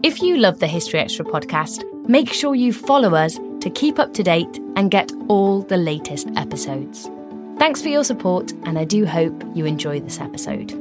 If you love the History Extra podcast, make sure you follow us to keep up to date and get all the latest episodes. Thanks for your support, and I do hope you enjoy this episode.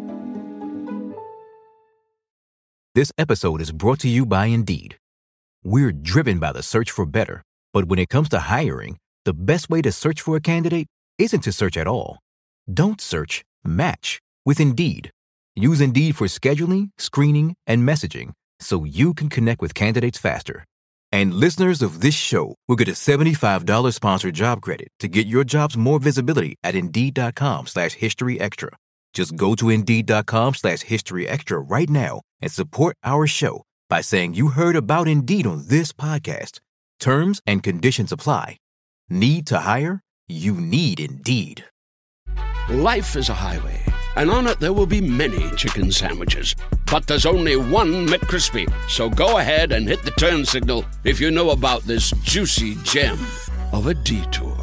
This episode is brought to you by Indeed. We're driven by the search for better, but when it comes to hiring, the best way to search for a candidate isn't to search at all. Don't search, match with Indeed. Use Indeed for scheduling, screening, and messaging so you can connect with candidates faster. And listeners of this show will get a $75 sponsored job credit to get your jobs more visibility at Indeed.com/HistoryExtra. Just go to Indeed.com/HistoryExtra right now and support our show by saying you heard about Indeed on this podcast. Terms and conditions apply. Need to hire? You need Indeed. Life is a highway, and on it there will be many chicken sandwiches. But there's only one McCrispy. So go ahead and hit the turn signal if you know about this juicy gem of a detour.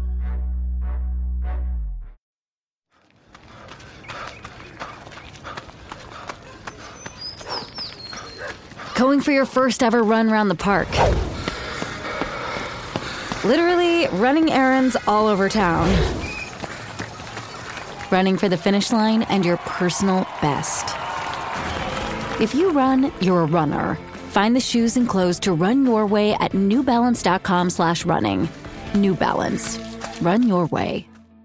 Going for your first ever run around the park. Literally running errands all over town. Running for the finish line and your personal best. If you run, you're a runner. Find the shoes and clothes to run your way at newbalance.com/running. New Balance. Run your way.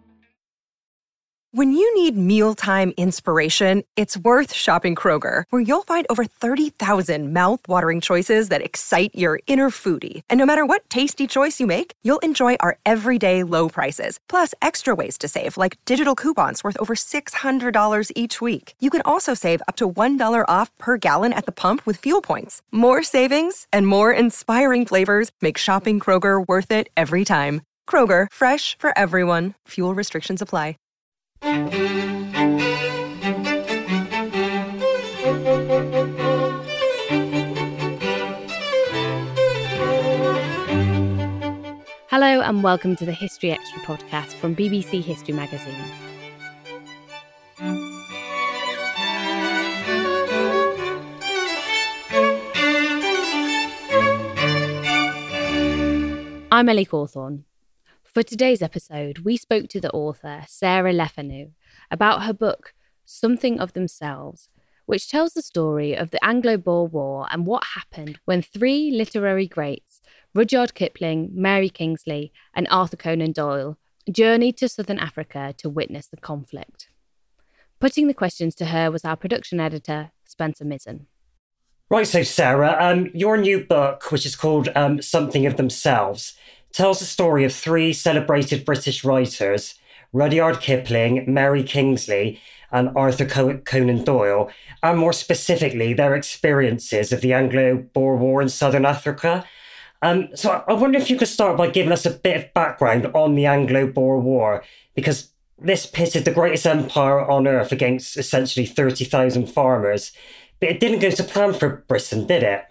When you need mealtime inspiration, it's worth shopping Kroger, where you'll find over 30,000 mouth-watering choices that excite your inner foodie. And no matter what tasty choice you make, you'll enjoy our everyday low prices, plus extra ways to save, like digital coupons worth over $600 each week. You can also save up to $1 off per gallon at the pump with fuel points. More savings and more inspiring flavors make shopping Kroger worth it every time. Kroger, fresh for everyone. Fuel restrictions apply. Hello and welcome to the History Extra podcast from BBC History Magazine. I'm Ellie Cawthorne. For today's episode, we spoke to the author, Sarah Lefanu, about her book, Something of Themselves, which tells the story of the Anglo-Boer War and what happened when three literary greats, Rudyard Kipling, Mary Kingsley, and Arthur Conan Doyle, journeyed to southern Africa to witness the conflict. Putting the questions to her was our production editor, Spencer Mizzen. Right, so Sarah, your new book, which is called Something of Themselves, tells the story of three celebrated British writers, Rudyard Kipling, Mary Kingsley, and Arthur Conan Doyle, and more specifically, their experiences of the Anglo-Boer War in southern Africa. So I wonder if you could start by giving us a bit of background on the Anglo-Boer War, because this pitted the greatest empire on earth against essentially 30,000 farmers. But it didn't go to plan for Britain, did it?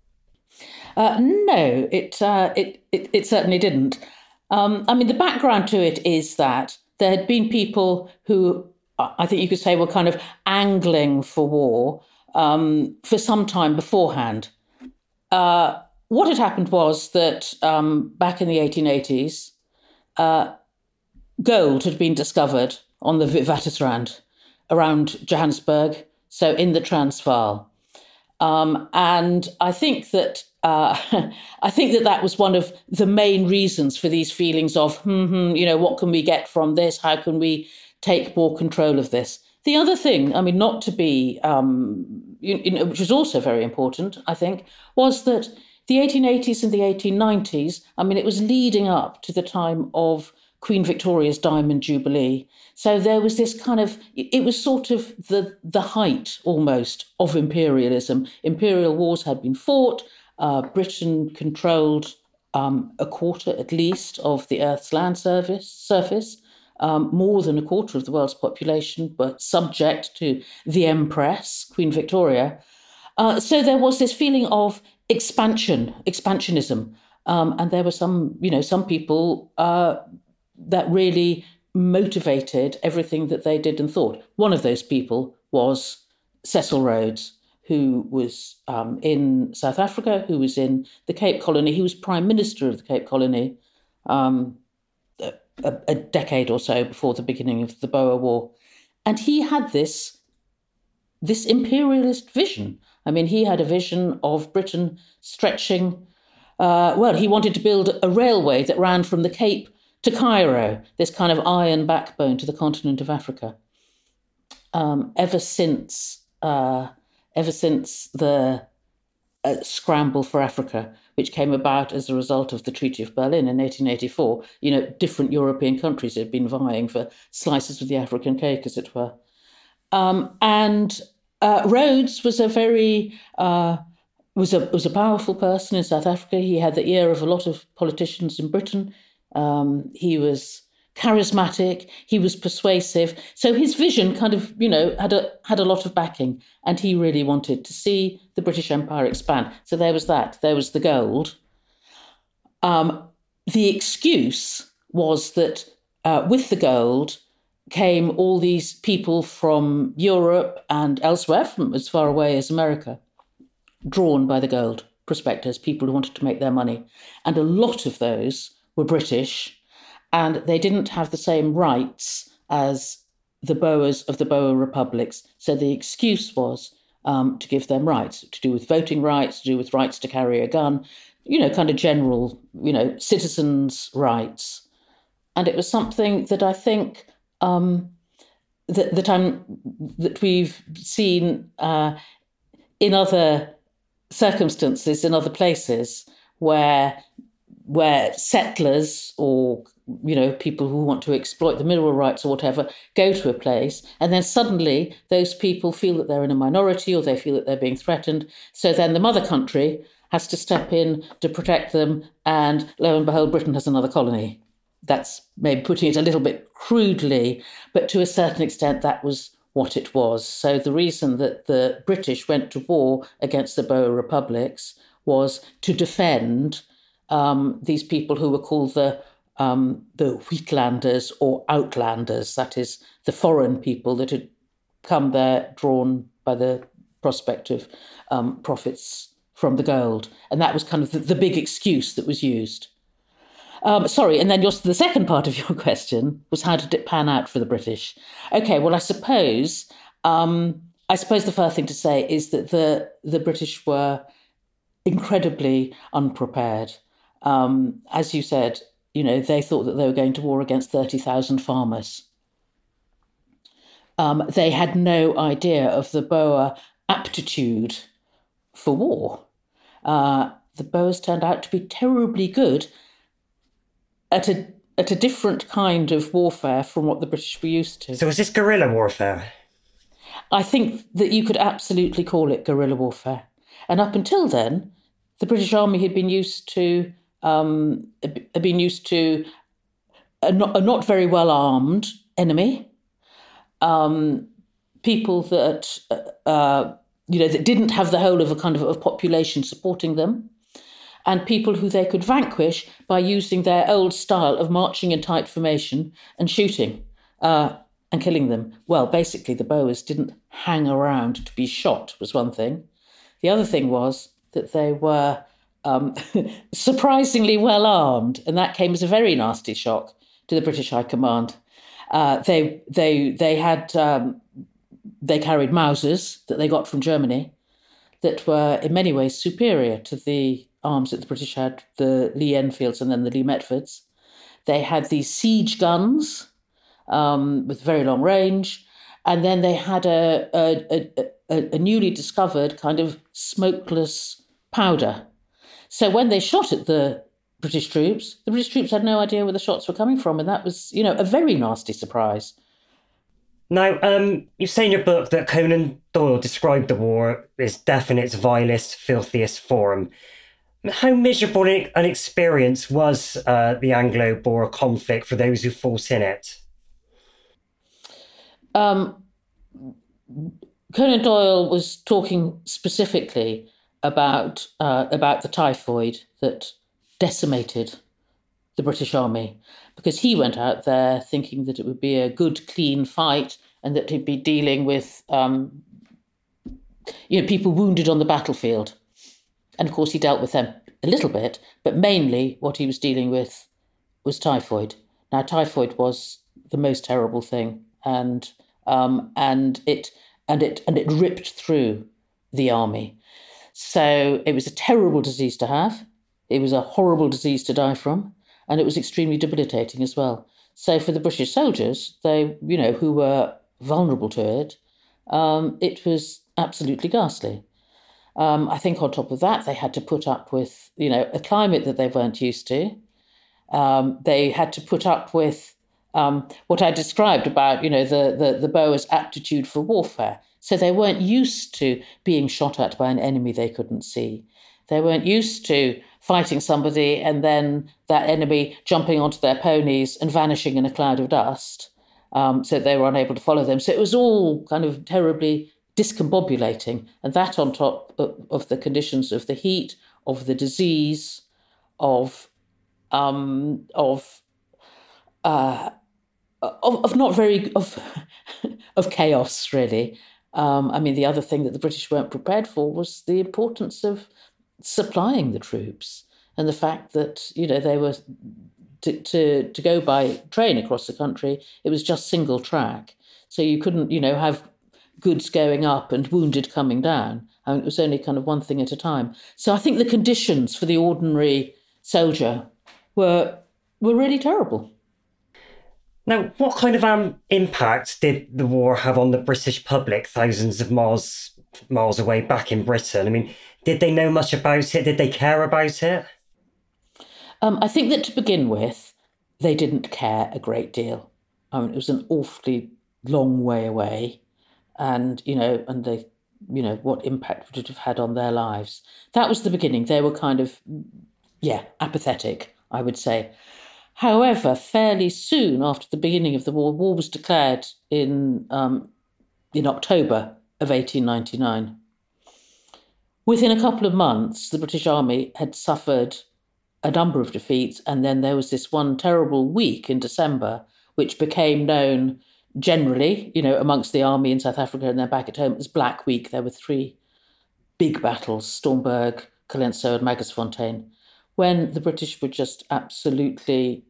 No, it certainly didn't. The background to it is that there had been people who I think you could say were kind of angling for war for some time beforehand. What had happened was that back in the 1880s, gold had been discovered on the Witwatersrand around Johannesburg, so in the Transvaal. And I think that that was one of the main reasons for these feelings of, what can we get from this? How can we take more control of this? The other thing, not to be, which was also very important, I think, was that the 1880s and the 1890s, it was leading up to the time of Queen Victoria's Diamond Jubilee. So there was this kind of, it was sort of the height almost of imperialism. Imperial wars had been fought. Britain controlled a quarter at least of the Earth's land surface. More than a quarter of the world's population were subject to the Empress, Queen Victoria. So there was this feeling of expansionism. And there were some people that really motivated everything that they did and thought. One of those people was Cecil Rhodes, who was in South Africa, who was in the Cape Colony. He was Prime Minister of the Cape Colony a decade or so before the beginning of the Boer War. And he had this imperialist vision. I mean, he had a vision of Britain stretching. He wanted to build a railway that ran from the Cape to Cairo, this kind of iron backbone to the continent of Africa. Ever since the scramble for Africa, which came about as a result of the Treaty of Berlin in 1884, different European countries had been vying for slices of the African cake, as it were. And Rhodes was was a powerful person in South Africa. He had the ear of a lot of politicians in Britain. He was charismatic. He was persuasive. So his vision kind of, had a lot of backing, and he really wanted to see the British Empire expand. So there was that. There was the gold. The excuse was that with the gold came all these people from Europe and elsewhere, from as far away as America, drawn by the gold, prospectors, people who wanted to make their money. And a lot of those were British, and they didn't have the same rights as the Boers of the Boer republics. So the excuse was to give them rights, to do with voting rights, to do with rights to carry a gun, kind of general, citizens' rights. And it was something that I think that we've seen in other circumstances, in other places, where settlers or people who want to exploit the mineral rights or whatever go to a place, and then suddenly those people feel that they're in a minority or they feel that they're being threatened. So then the mother country has to step in to protect them, and lo and behold, Britain has another colony. That's maybe putting it a little bit crudely, but to a certain extent that was what it was. So the reason that the British went to war against the Boer republics was to defend these people who were called the Uitlanders or Outlanders, that is, the foreign people that had come there drawn by the prospect of profits from the gold. And that was kind of the big excuse that was used. And then the second part of your question was, how did it pan out for the British? Okay, well, I suppose the first thing to say is that the British were incredibly unprepared. As you said, they thought that they were going to war against 30,000 farmers. They had no idea of the Boer aptitude for war. The Boers turned out to be terribly good at a different kind of warfare from what the British were used to. So was this guerrilla warfare? I think that you could absolutely call it guerrilla warfare. And up until then, the British Army had been used to a not very well armed enemy, people that that didn't have the whole of a kind of a population supporting them, and people who they could vanquish by using their old style of marching in tight formation and shooting and killing them. Well, basically, the Boers didn't hang around to be shot, was one thing. The other thing was that they were surprisingly well armed, and that came as a very nasty shock to the British High Command. They carried Mausers that they got from Germany that were in many ways superior to the arms that the British had, the Lee Enfields and then the Lee Metfords. They had these siege guns with very long range, and then they had a newly discovered kind of smokeless powder. So when they shot at the British troops had no idea where the shots were coming from, and that was, a very nasty surprise. Now, you say in your book that Conan Doyle described the war as death in its vilest, filthiest form. How miserable an experience was the Anglo-Boer conflict for those who fought in it? Conan Doyle was talking specifically about the typhoid that decimated the British Army, because he went out there thinking that it would be a good, clean fight and that he'd be dealing with people wounded on the battlefield. And of course, he dealt with them a little bit, but mainly what he was dealing with was typhoid. Now, typhoid was the most terrible thing, and it ripped through the army. So it was a terrible disease to have. It was a horrible disease to die from, and it was extremely debilitating as well. So for the British soldiers, they, who were vulnerable to it, it was absolutely ghastly. I think on top of that, they had to put up with, a climate that they weren't used to. They had to put up with what I described about, the Boers' aptitude for warfare. So they weren't used to being shot at by an enemy they couldn't see. They weren't used to fighting somebody and then that enemy jumping onto their ponies and vanishing in a cloud of dust. So they were unable to follow them. So it was all kind of terribly discombobulating. And that on top of the conditions of the heat, of the disease, of chaos, really. The other thing that the British weren't prepared for was the importance of supplying the troops and the fact that, they were to go by train across the country, it was just single track. So you couldn't, have goods going up and wounded coming down. It was only kind of one thing at a time. So I think the conditions for the ordinary soldier were really terrible. Now, what kind of impact did the war have on the British public thousands of miles away back in Britain? Did they know much about it? Did they care about it? I think that to begin with, they didn't care a great deal. It was an awfully long way away, and they, what impact would it have had on their lives? That was the beginning. They were kind of, apathetic, I would say. However, fairly soon after the beginning of the war was declared in October of 1899. Within a couple of months, the British Army had suffered a number of defeats, and then there was this one terrible week in December, which became known generally, amongst the army in South Africa and then back at home, as Black Week. There were 3 big battles, Stormberg, Colenso and Magersfontein, when the British were just absolutely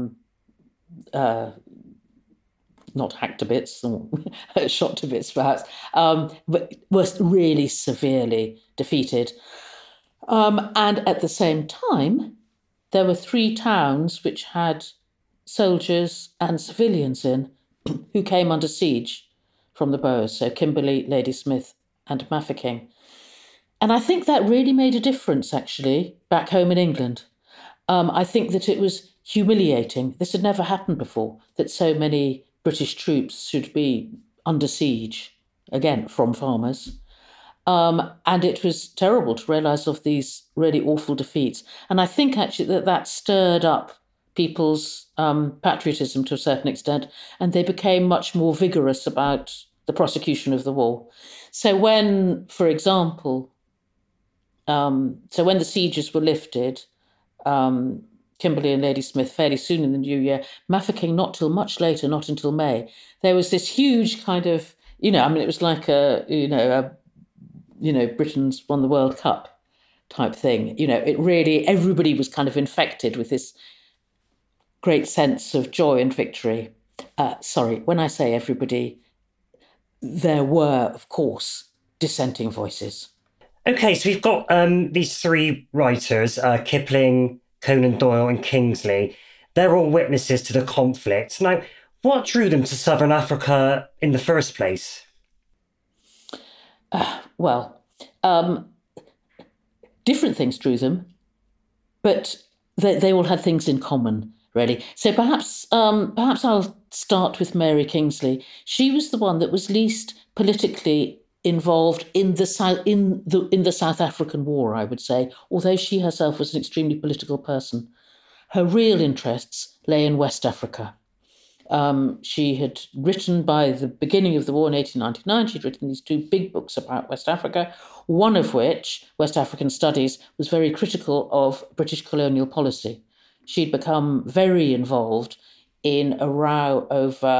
not hacked to bits, or shot to bits perhaps, but was really severely defeated. And at the same time, there were 3 towns which had soldiers and civilians in who came under siege from the Boers, so Kimberley, Ladysmith and Mafeking. And I think that really made a difference, actually, back home in England. I think that it was humiliating. This had never happened before, that so many British troops should be under siege, again, from farmers. And it was terrible to realise of these really awful defeats. And I think, actually, that stirred up people's patriotism to a certain extent, and they became much more vigorous about the prosecution of the war. So when, for example, when the sieges were lifted, Kimberley and Ladysmith fairly soon in the new year, Mafeking not till much later, not until May, there was this huge kind of, it was like Britain's won the World Cup type thing. It really, everybody was kind of infected with this great sense of joy and victory. When I say everybody, there were, of course, dissenting voices. Okay, so we've got these 3 writers, Kipling, Conan Doyle and Kingsley. They're all witnesses to the conflict. Now, what drew them to Southern Africa in the first place? Different things drew them, but they all had things in common, really. So perhaps I'll start with Mary Kingsley. She was the one that was least politically involved in the South African War, I would say, although she herself was an extremely political person. Her real interests lay in West Africa. She had written, by the beginning of the war in 1899, she'd written these 2 big books about West Africa, one of which, West African Studies, was very critical of British colonial policy. She'd become very involved in a row over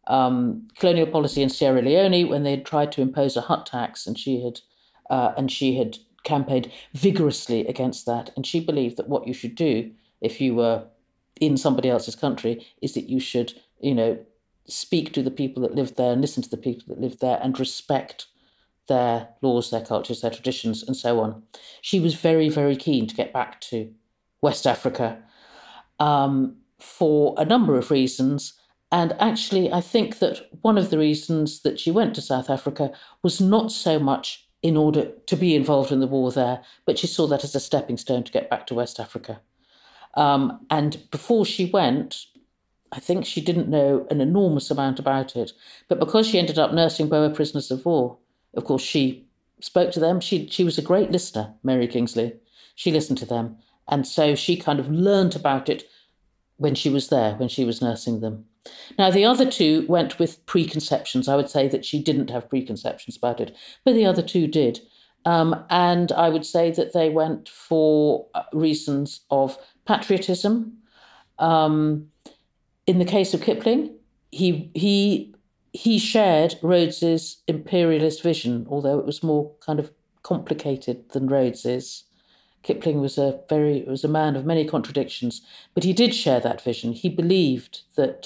colonial policy in Sierra Leone when they had tried to impose a hut tax, and she had campaigned vigorously against that. And she believed that what you should do if you were in somebody else's country is that you should, speak to the people that lived there and listen to the people that lived there and respect their laws, their cultures, their traditions, and so on. She was very, very keen to get back to West Africa for a number of reasons. And actually, I think that one of the reasons that she went to South Africa was not so much in order to be involved in the war there, but she saw that as a stepping stone to get back to West Africa. And before she went, I think she didn't know an enormous amount about it. But because she ended up nursing Boer prisoners of war, of course, she spoke to them. She was a great listener, Mary Kingsley. She listened to them. And so she kind of learnt about it when she was there, when she was nursing them. Now, the other two went with preconceptions. I would say that she didn't have preconceptions about it, but the other two did. And I would say that they went for reasons of patriotism. In the case of Kipling, he shared Rhodes's imperialist vision, although it was more kind of complicated than Rhodes's. Kipling was a man of many contradictions, but he did share that vision. He believed that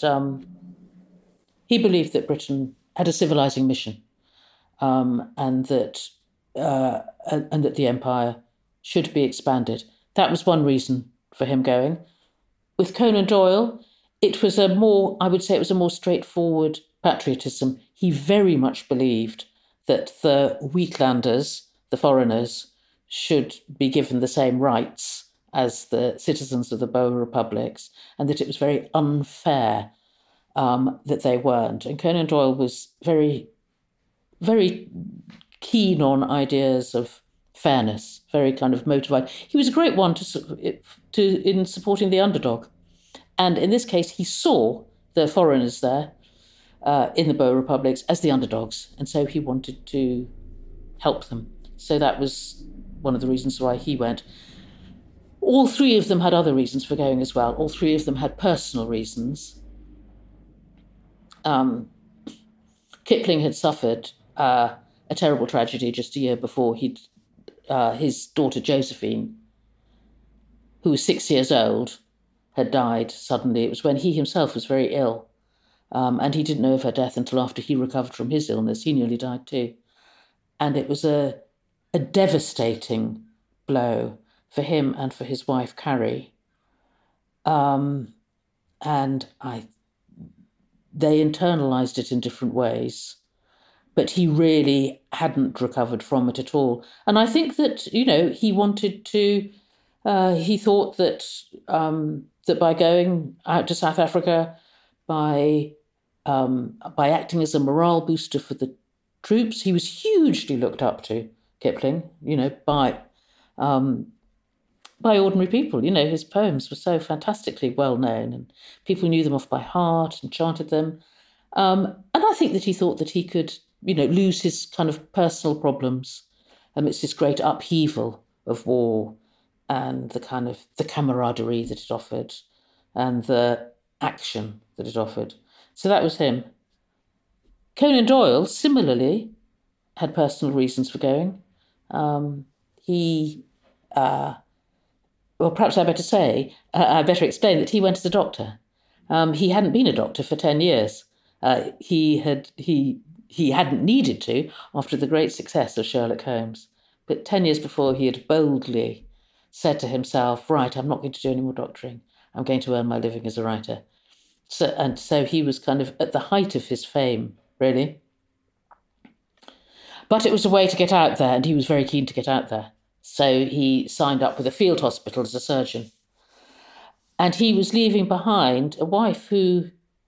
Britain had a civilizing mission, and that the empire should be expanded. That was one reason for him going. With Conan Doyle, it was a more straightforward patriotism. He very much believed that the Uitlanders, the foreigners, should be given the same rights as the citizens of the Boer republics, and that it was very unfair that they weren't. And Conan Doyle was very, very keen on ideas of fairness, very kind of motivated. He was a great one in supporting the underdog. And in this case, he saw the foreigners there in the Boer republics as the underdogs, and so he wanted to help them. So that was one of the reasons why he went. All three of them had other reasons for going as well. All three of them had personal reasons. Kipling had suffered a terrible tragedy just a year before. His daughter Josephine, who was 6 years old, had died suddenly. It was when he himself was very ill, and he didn't know of her death until after he recovered from his illness. He nearly died too. And it was a devastating blow for him and for his wife, Carrie. And they internalized it in different ways, but he really hadn't recovered from it at all. And I think that, he wanted to, he thought that that by going out to South Africa, by acting as a morale booster for the troops, he was hugely looked up to, Kipling, by ordinary people. His poems were so fantastically well known, and people knew them off by heart and chanted them. And I think that he thought that he could, lose his kind of personal problems amidst this great upheaval of war and the kind of the camaraderie that it offered and the action that it offered. So that was him. Conan Doyle, similarly, had personal reasons for going. Perhaps I better explain that he went as a doctor. He hadn't been a doctor for 10 years. He hadn't needed to after the great success of Sherlock Holmes. But 10 years before, he had boldly said to himself, right, I'm not going to do any more doctoring. I'm going to earn my living as a writer. So he was kind of at the height of his fame, really. But it was a way to get out there, and he was very keen to get out there. So he signed up with a field hospital as a surgeon. And he was leaving behind a wife who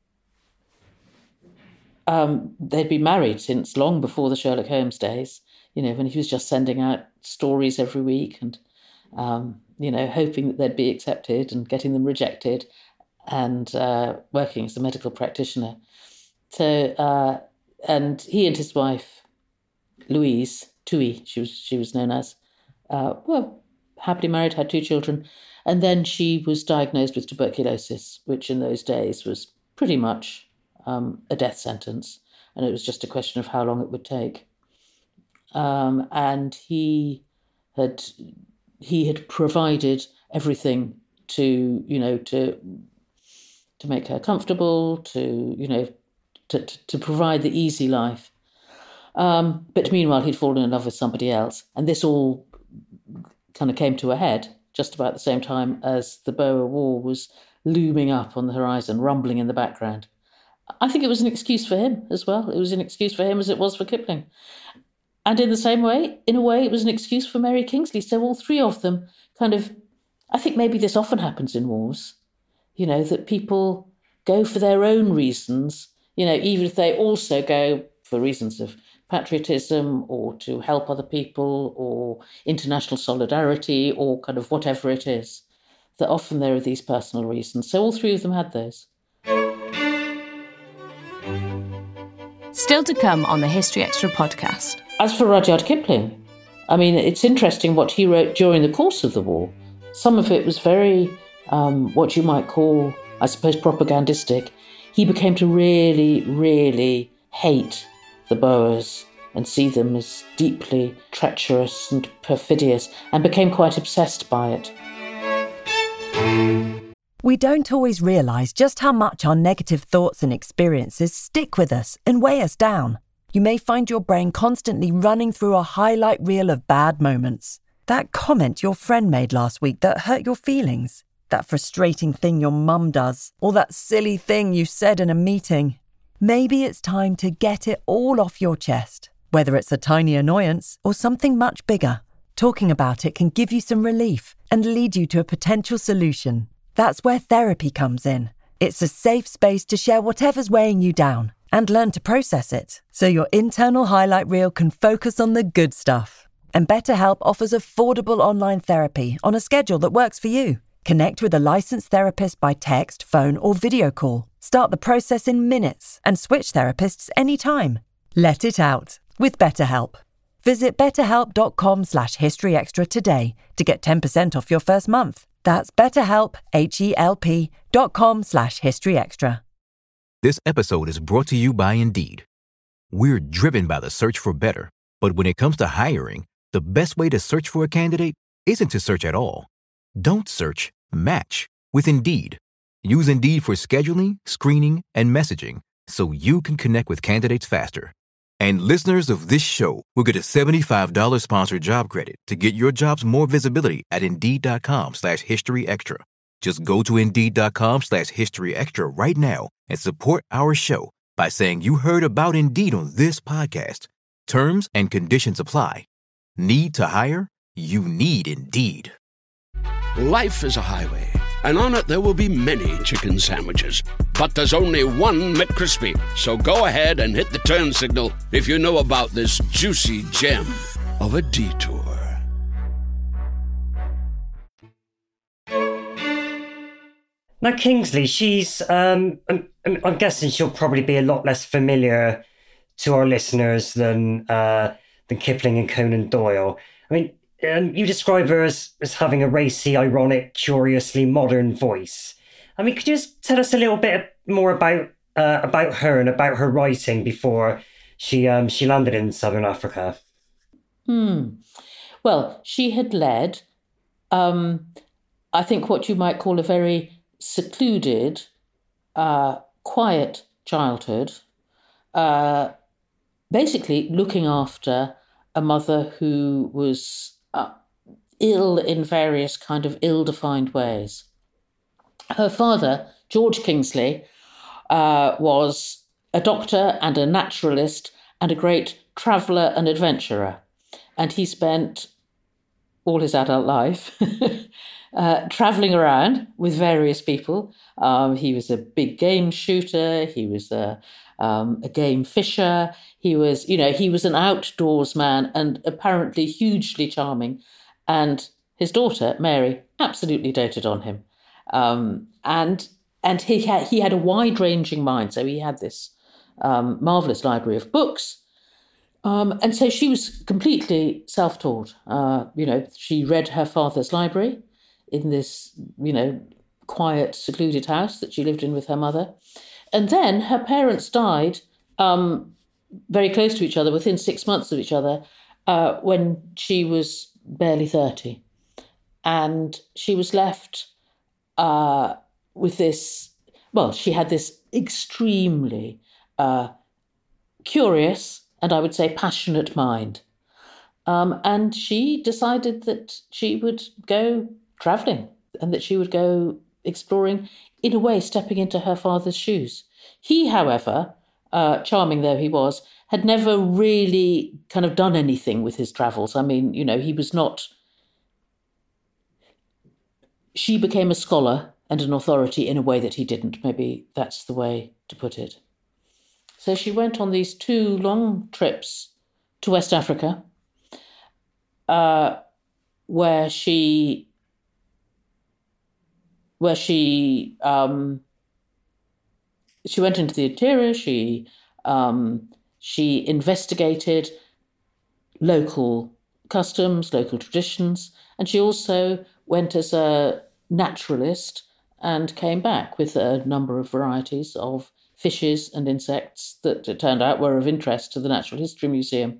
they'd been married since long before the Sherlock Holmes days, when he was just sending out stories every week and, hoping that they'd be accepted and getting them rejected and working as a medical practitioner. So, and he and his wife, Louise, Tui, she was known as, happily married, had 2 children. And then she was diagnosed with tuberculosis, which in those days was pretty much a death sentence, and it was just a question of how long it would take. And he had provided everything to make her comfortable, to provide the easy life. But meanwhile, he'd fallen in love with somebody else, and this all kind of came to a head just about the same time as the Boer War was looming up on the horizon, rumbling in the background. I think it was an excuse for him as well. It was an excuse for him as it was for Kipling. And in a way, it was an excuse for Mary Kingsley. So all three of them I think maybe this often happens in wars, that people go for their own reasons, even if they also go for reasons of patriotism or to help other people or international solidarity or kind of whatever it is, that often there are these personal reasons. So all three of them had those. Still to come on the History Extra podcast. As for Rudyard Kipling, it's interesting what he wrote during the course of the war. Some of it was very, what you might call, I suppose, propagandistic. He became to really, really hate the Boers and see them as deeply treacherous and perfidious, and became quite obsessed by it. We don't always realise just how much our negative thoughts and experiences stick with us and weigh us down. You may find your brain constantly running through a highlight reel of bad moments. That comment your friend made last week that hurt your feelings. That frustrating thing your mum does. Or that silly thing you said in a meeting. Maybe it's time to get it all off your chest. Whether it's a tiny annoyance or something much bigger. Talking about it can give you some relief and lead you to a potential solution. That's where therapy comes in. It's a safe space to share whatever's weighing you down and learn to process it, so your internal highlight reel can focus on the good stuff. And BetterHelp offers affordable online therapy on a schedule that works for you. Connect with a licensed therapist by text, phone, or video call. Start the process in minutes and switch therapists anytime. Let it out with BetterHelp. Visit betterhelp.com/historyextra today to get 10% off your first month. That's BetterHelp, HELP.com/historyextra. This episode is brought to you by Indeed. We're driven by the search for better, but when it comes to hiring, the best way to search for a candidate isn't to search at all. Don't search, match with Indeed. Use Indeed for scheduling, screening, and messaging so you can connect with candidates faster. And listeners of this show will get a $75 sponsored job credit to get your jobs more visibility at Indeed.com/historyextra. Just go to Indeed.com/historyextra right now and support our show by saying you heard about Indeed on this podcast. Terms and conditions apply. Need to hire? You need Indeed. Life is a highway, and on it there will be many chicken sandwiches. But there's only one McCrispy. So go ahead and hit the turn signal if you know about this juicy gem of a detour. Now, Kingsley, she's, I'm guessing she'll probably be a lot less familiar to our listeners than Kipling and Conan Doyle. You describe her as having a racy, ironic, curiously modern voice. Could you just tell us a little bit more about her and about her writing before she landed in Southern Africa? Well, she had led, I think, what you might call a very secluded, quiet childhood, basically looking after a mother who was ill in various kind of ill-defined ways. Her father, George Kingsley, was a doctor and a naturalist and a great traveller and adventurer. And he spent all his adult life travelling around with various people. He was a big game shooter. He was a game fisher. He was an outdoors man and apparently hugely charming. And his daughter, Mary, absolutely doted on him. And he had a wide-ranging mind. So he had this marvellous library of books. And so she was completely self-taught. She read her father's library in this, quiet, secluded house that she lived in with her mother. And then her parents died very close to each other, within 6 months of each other, when she was barely 30. And she was left with this, well, she had this extremely curious and I would say passionate mind. And she decided that she would go travelling and that she would go exploring, in a way, stepping into her father's shoes. He, however, charming though he was, had never really kind of done anything with his travels. I mean, you know, he was not... She became a scholar and an authority in a way that he didn't. Maybe that's the way to put it. So she went on these 2 long trips to West Africa, where she went into the interior. She investigated local customs, local traditions, and she also went as a naturalist and came back with a number of varieties of fishes and insects that it turned out were of interest to the Natural History Museum.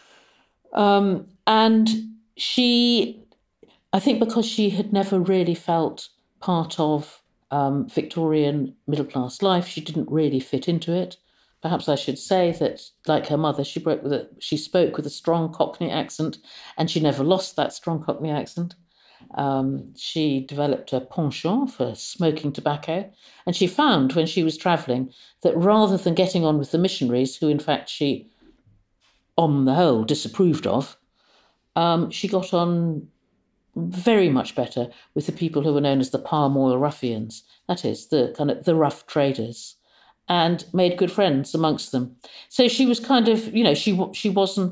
And she, I think because she had never really felt part of Victorian middle-class life, she didn't really fit into it. Perhaps I should say that, like her mother, she spoke with a strong Cockney accent, and she never lost that strong Cockney accent. She developed a penchant for smoking tobacco, and she found when she was travelling that rather than getting on with the missionaries, who in fact she, on the whole, disapproved of, she got on very much better with the people who were known as the palm oil ruffians, that is, the rough traders, and made good friends amongst them. So she was kind of, you know, she wasn't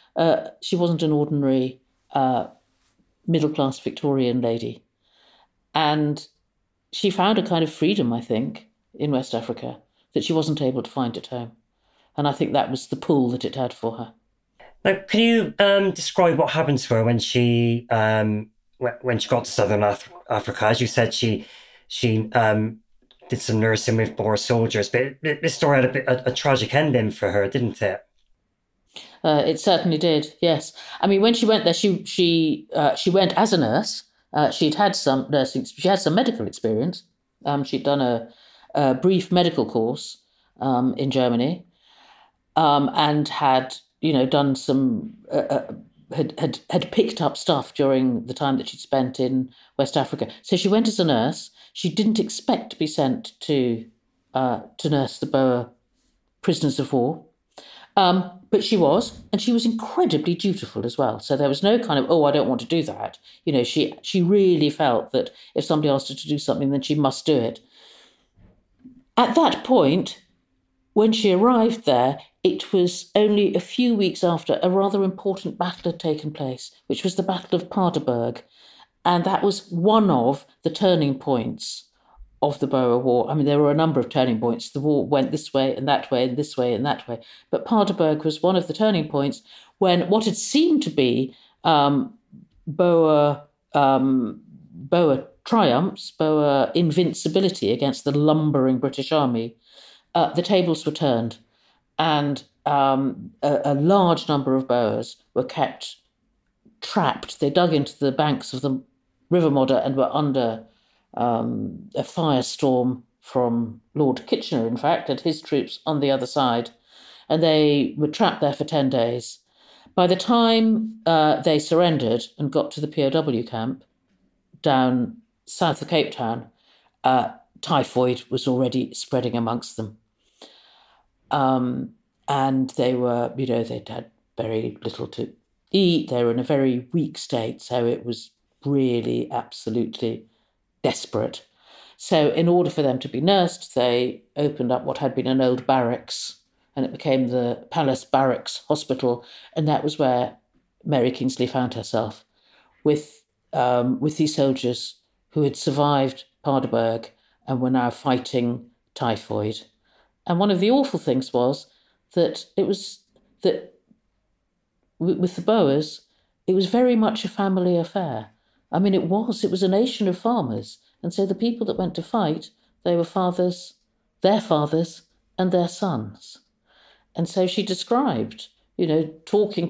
an ordinary middle-class Victorian lady. And she found a kind of freedom, I think, in West Africa that she wasn't able to find at home. And I think that was the pull that it had for her. Now, can you describe what happened to her when she got to Southern Africa? As you said, she did some nursing with Boer soldiers, but this story had a tragic ending for her, didn't it? It certainly did, yes. I mean, when she went there, she went as a nurse. She'd had some nursing, she had some medical experience. She'd done a brief medical course in Germany, and had, you know, done some, had picked up stuff during the time that she'd spent in West Africa. So she went as a nurse. She didn't expect to be sent to nurse the Boer prisoners of war. But she was, and she was incredibly dutiful as well. So there was no kind of, oh, I don't want to do that. You know, she really felt that if somebody asked her to do something, then she must do it. At that point, when she arrived there, it was only a few weeks after a rather important battle had taken place, which was the Battle of Paardeberg. And that was one of the turning points of the Boer War. I mean, there were a number of turning points. The war went this way and that way and this way and that way. But Paardeberg was one of the turning points when what had seemed to be Boer triumphs, Boer invincibility against the lumbering British army, the tables were turned, and a large number of Boers were kept trapped. They dug into the banks of the River Modder and were under a firestorm from Lord Kitchener, in fact, and his troops on the other side. And they were trapped there for 10 days. By the time they surrendered and got to the POW camp down south of Cape Town, typhoid was already spreading amongst them. And they were, you know, they'd had very little to eat. They were in a very weak state. So it was really absolutely desperate. So in order for them to be nursed, they opened up what had been an old barracks, and it became the Palace Barracks Hospital. And that was where Mary Kingsley found herself with these soldiers who had survived Paardeberg and were now fighting typhoid. And one of the awful things was that with the Boers, it was very much a family affair. I mean, it was a nation of farmers. And so the people that went to fight, they were fathers, their fathers and their sons. And so she described, talking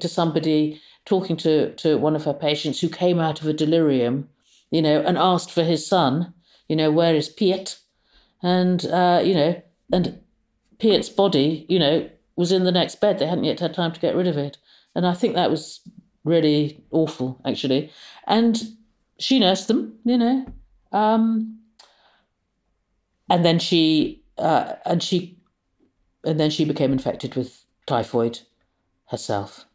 to one of her patients who came out of a delirium, and asked for his son, where is Piet? And, and Piet's body, was in the next bed. They hadn't yet had time to get rid of it. And I think that was really awful, actually. And she nursed them, and then she became infected with typhoid herself.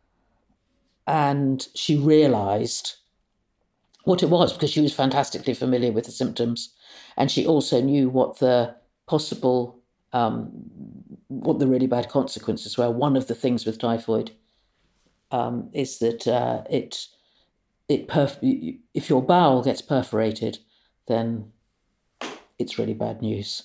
And she realised what it was because she was fantastically familiar with the symptoms, and she also knew what the possible, what the really bad consequences were. One of the things with typhoid is that if your bowel gets perforated, then it's really bad news.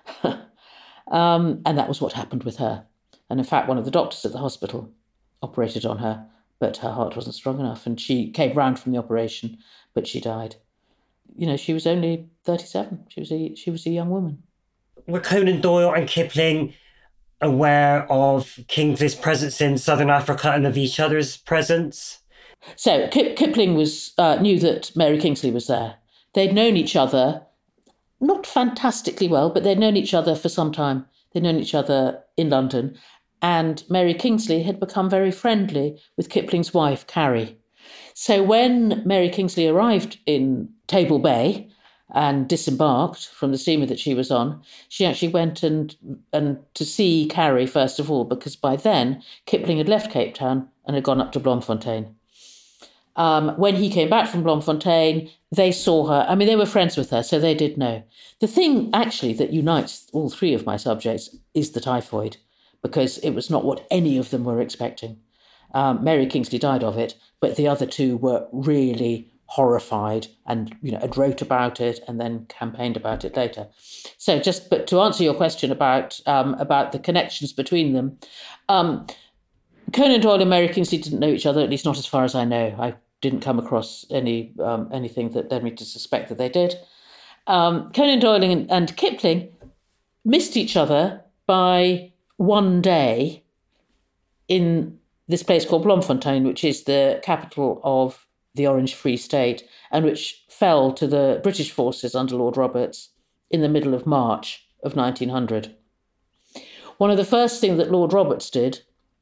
And that was what happened with her. And in fact, one of the doctors at the hospital operated on her, but her heart wasn't strong enough, and she came round from the operation, but she died. She was only 37. She was a young woman. Were Conan Doyle and Kipling aware of Kingsley's presence in Southern Africa and of each other's presence? So Kipling knew that Mary Kingsley was there. They'd known each other, not fantastically well, but they'd known each other for some time. They'd known each other in London. And Mary Kingsley had become very friendly with Kipling's wife, Carrie. So when Mary Kingsley arrived in Table Bay and disembarked from the steamer that she was on, she actually went and to see Carrie, first of all, because by then Kipling had left Cape Town and had gone up to Bloemfontein. When he came back from Bloemfontein, they saw her. I mean, they were friends with her, so they did know. The thing, actually, that unites all three of my subjects is the typhoid, because it was not what any of them were expecting. Mary Kingsley died of it, but the other two were really horrified and, had wrote about it and then campaigned about it later. So but to answer your question about the connections between them, Conan Doyle and Mary Kingsley didn't know each other, at least not as far as I know. I didn't come across anything that led me to suspect that they did. Conan Doyle and Kipling missed each other by one day in this place called Bloemfontein, which is the capital of the Orange Free State, and which fell to the British forces under Lord Roberts in the middle of March of 1900. One of the first things that Lord Roberts did,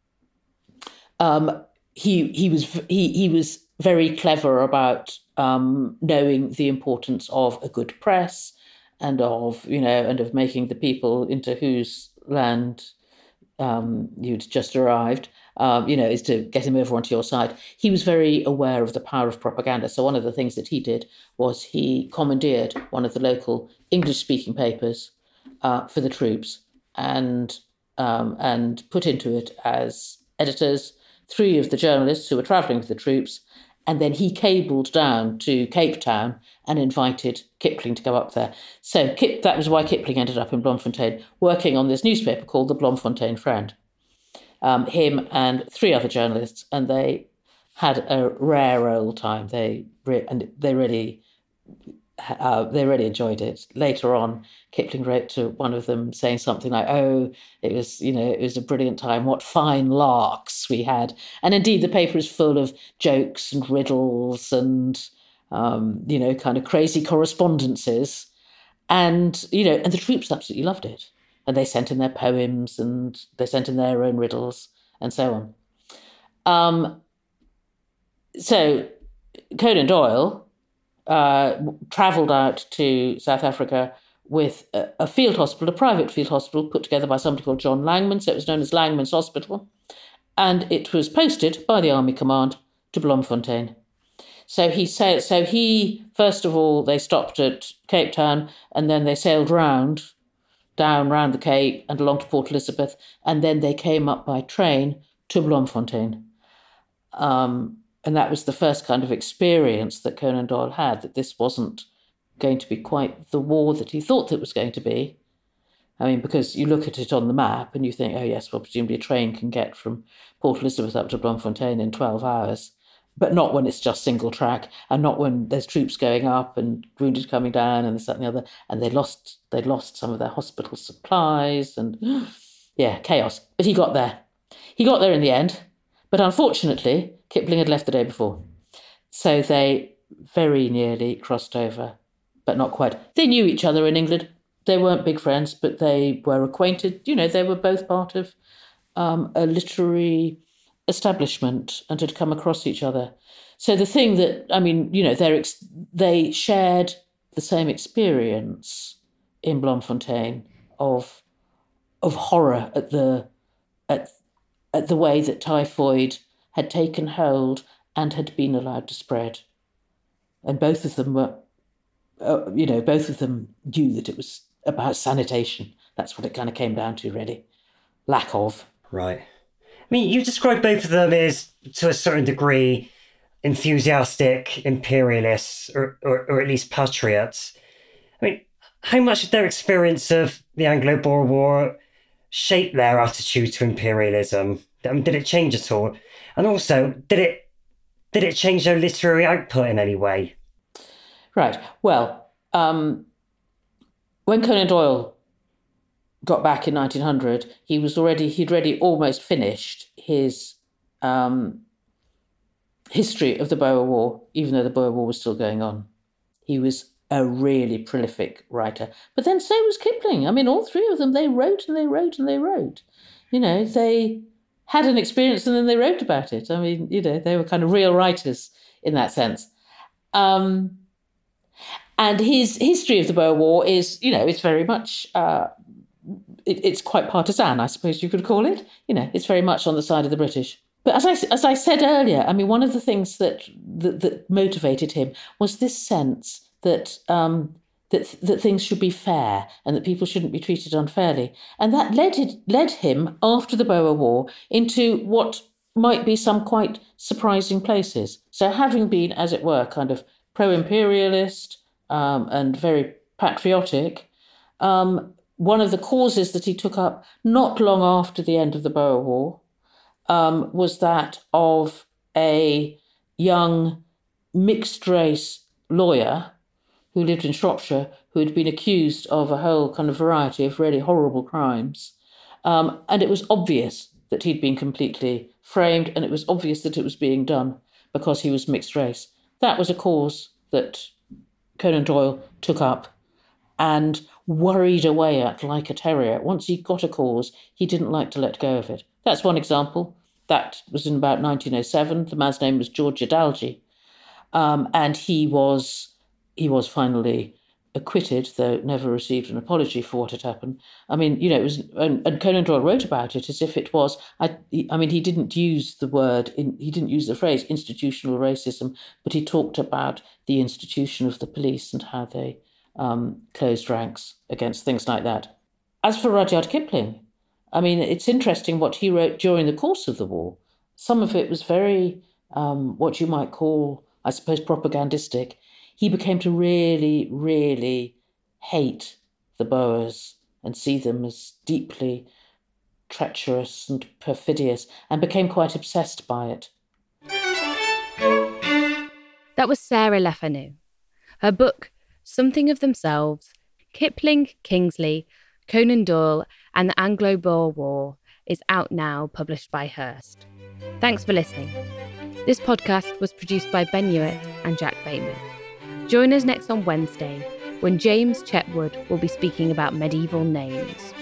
he was very clever about knowing the importance of a good press and of making the people into whose land you'd just arrived, is to get him over onto your side. He was very aware of the power of propaganda. So one of the things that he did was he commandeered one of the local English-speaking papers for the troops and put into it as editors 3 of the journalists who were travelling with the troops. And then he cabled down to Cape Town and invited Kipling to go up there. So that was why Kipling ended up in Bloemfontein, working on this newspaper called the Bloemfontein Friend. Him and 3 other journalists, and they had a rare old time. They really enjoyed it. Later on, Kipling wrote to one of them saying something like, it was a brilliant time. What fine larks we had. And indeed, the paper is full of jokes and riddles and, kind of crazy correspondences. And the troops absolutely loved it. And they sent in their poems and they sent in their own riddles and so on. So Conan Doyle travelled out to South Africa with a field hospital, a private field hospital put together by somebody called John Langman. So it was known as Langman's Hospital. And it was posted by the Army Command to Bloemfontein. So he first of all, they stopped at Cape Town and then they sailed down round the Cape and along to Port Elizabeth. And then they came up by train to Bloemfontein. And that was the first kind of experience that Conan Doyle had, that this wasn't going to be quite the war that he thought it was going to be. I mean, because you look at it on the map and you think, oh yes, well, presumably a train can get from Port Elizabeth up to Bloemfontein in 12 hours. but not when it's just single track, and not when there's troops going up and wounded coming down and this, that and the other. And they'd lost some of their hospital supplies and chaos. But he got there. He got there in the end. But unfortunately, Kipling had left the day before. So they very nearly crossed over, but not quite. They knew each other in England. They weren't big friends, but they were acquainted. They were both part of a literary establishment and had come across each other. So the thing that, they shared the same experience in Bloemfontein of horror at the way that typhoid had taken hold and had been allowed to spread. And both of them were, both of them knew that it was about sanitation. That's what it kind of came down to, really. Lack of. Right. I mean, you describe both of them as, to a certain degree, enthusiastic imperialists, or at least patriots. I mean, how much did their experience of the Anglo-Boer War shape their attitude to imperialism? I mean, did it change at all? And also, did it change their literary output in any way? Right. Well, when Conan Doyle got back in 1900, he'd already almost finished his history of the Boer War, even though the Boer War was still going on. He was a really prolific writer. But then so was Kipling. I mean, all three of them, they wrote and they wrote and they wrote. They had an experience and then they wrote about it. I mean, they were kind of real writers in that sense. And his history of the Boer War is, it's very much, it's quite partisan, I suppose you could call it. It's very much on the side of the British. But as I said earlier, I mean, one of the things that motivated him was this sense that that things should be fair and that people shouldn't be treated unfairly. And that led him, after the Boer War, into what might be some quite surprising places. So having been, as it were, kind of pro-imperialist and very patriotic, one of the causes that he took up not long after the end of the Boer War was that of a young mixed-race lawyer who lived in Shropshire, who had been accused of a whole kind of variety of really horrible crimes. And it was obvious that he'd been completely framed, and it was obvious that it was being done because he was mixed race. That was a cause that Conan Doyle took up and worried away at like a terrier. Once he got a cause, he didn't like to let go of it. That's one example. That was in about 1907. The man's name was George Adalji. And he was finally acquitted, though never received an apology for what had happened. I mean, it was, and Conan Doyle wrote about it as if it was, he didn't use the phrase institutional racism, but he talked about the institution of the police and how they closed ranks against things like that. As for Rudyard Kipling, I mean, it's interesting what he wrote during the course of the war. Some of it was very, what you might call, I suppose, propagandistic. He became to really, really hate the Boers and see them as deeply treacherous and perfidious, and became quite obsessed by it. That was Sarah Le Fanu. Her book, Something of Themselves, Kipling, Kingsley, Conan Doyle and the Anglo-Boer War is out now, published by Hurst. Thanks for listening. This podcast was produced by Ben Hewitt and Jack Bateman. Join us next on Wednesday when James Chetwood will be speaking about medieval names.